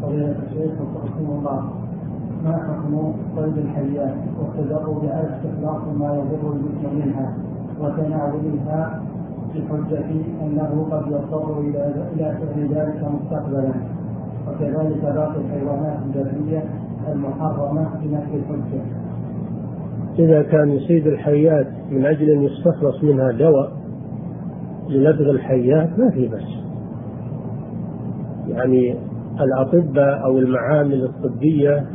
فضيلة الشيخ وفقكم الله، ما حكم صيد الحيات والتدرب على استخلاص ما يضر الجسم منها وتناولها بحجة أنه قد يضطر إلى فعل ذلك مستقبلا، وكذلك باقي الحيوانات البرية المحرمة بنفس الحجة؟ إذا كان يصيد الحيات من أجل أن يستخلص منها دواء للدغ الحيات ما في بس، يعني الأطباء أو المعامل الطبية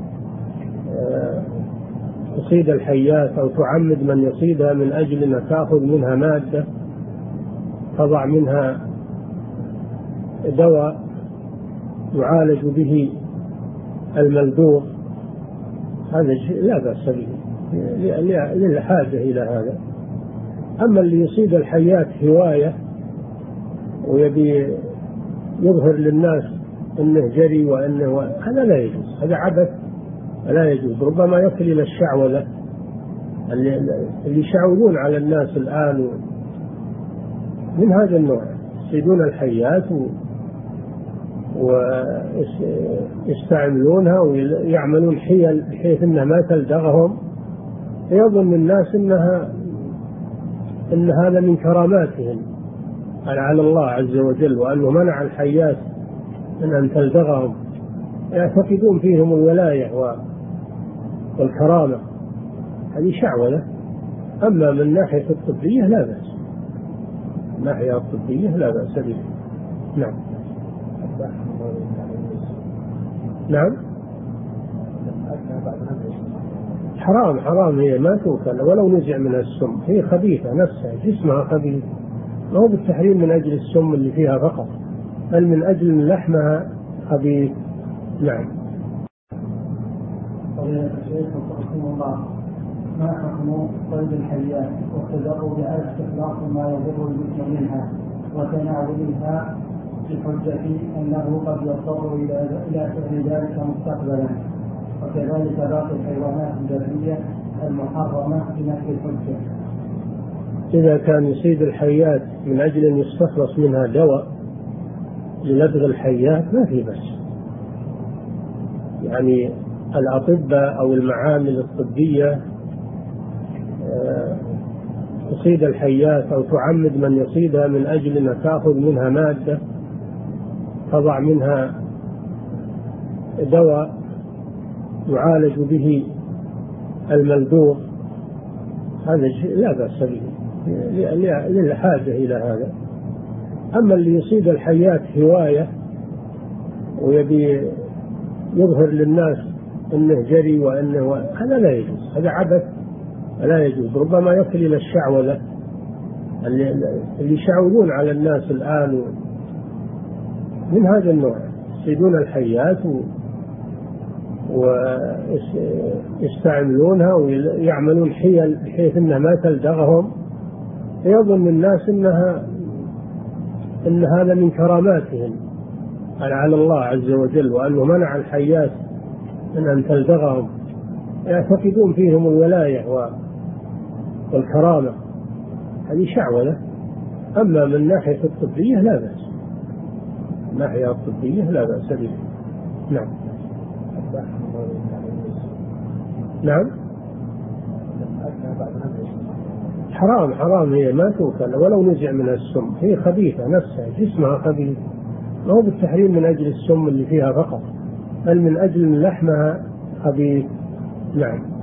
تصيد الحيات أو تعمد من يصيدها من أجل أن تأخذ منها مادة تضع منها دواء يعالج به الملدوغ، هذا شيء لا بأس به للحاجة إلى هذا. أما اللي يصيد الحيات هواية ويبي يظهر للناس أنه جري وأنه هذا لا يجوز، هذا عبث لا يجوز، ربما يصل إلى الشعوذة اللي يشعوذون على الناس الآن من هذا النوع، يصيدون الحيات ويستعملونها ويعملون حيل بحيث أنها ما تلدغهم، يظن الناس أن هذا من كراماتهم على الله عز وجل، وأنه منع الحيات من أن تلدغهم، يعتقدون فيهم الولاية والكرامة، هذه شعوذة. أما من ناحية الطبية لا بأس، من ناحية الطبية لا بأس به. نعم نعم، حرام هي ما توكل ولو نزع منها السم، هي خبيثة نفسها، جسمها خبيث، ما هو بالتحريم من أجل السم اللي فيها فقط، بل من أجل لحمها خبيث. نعم. فضيلة الشيخ وفقكم الله، ما حكم صيد الحيات والتدرب على استخلاص ما يضر الجسم منها وتناولها بحجة أنه قد يضطر إلى فعل ذلك مستقبلا، وكذلك باقي الحيوانات البرية المحرمة بنفس الحجة؟ إذا كان يصيد الحيات من أجل أن يستخلص منها دواء للدغ الحيات ما في بس، يعني الأطباء أو المعامل الطبية تصيد الحيات أو تعمد من يصيدها من أجل أن تأخذ منها مادة تضع منها دواء يعالج به الملدوغ، هذا شيء لا بأس به للحاجة إلى هذا. أما اللي يصيد الحيات هواية ويبي يظهر للناس أنه جري وأنه هذا لا يجوز، هذا عبث لا يجوز، ربما يصل إلى الشعوذة اللي يشعوذون على الناس الآن من هذا النوع، يصيدون الحيات ويستعملونها ويعملون حيل بحيث أنها ما تلدغهم، يظن الناس أن هذا من كراماتهم على الله عز وجل، وأنه منع الحيات من أن تلدغهم، يعتقدون فيهم الولاية والكرامة، هذه شعوذة. أما من ناحية الطبية لا بأس، من ناحية الطبية لا بأس به. نعم نعم، حرام هي ما توكل ولو نزع منها السم، هي خبيثة نفسها، جسمها خبيث، ما هو بالتحريم من أجل السم اللي فيها فقط، بل من أجل لحمها خبيث. نعم.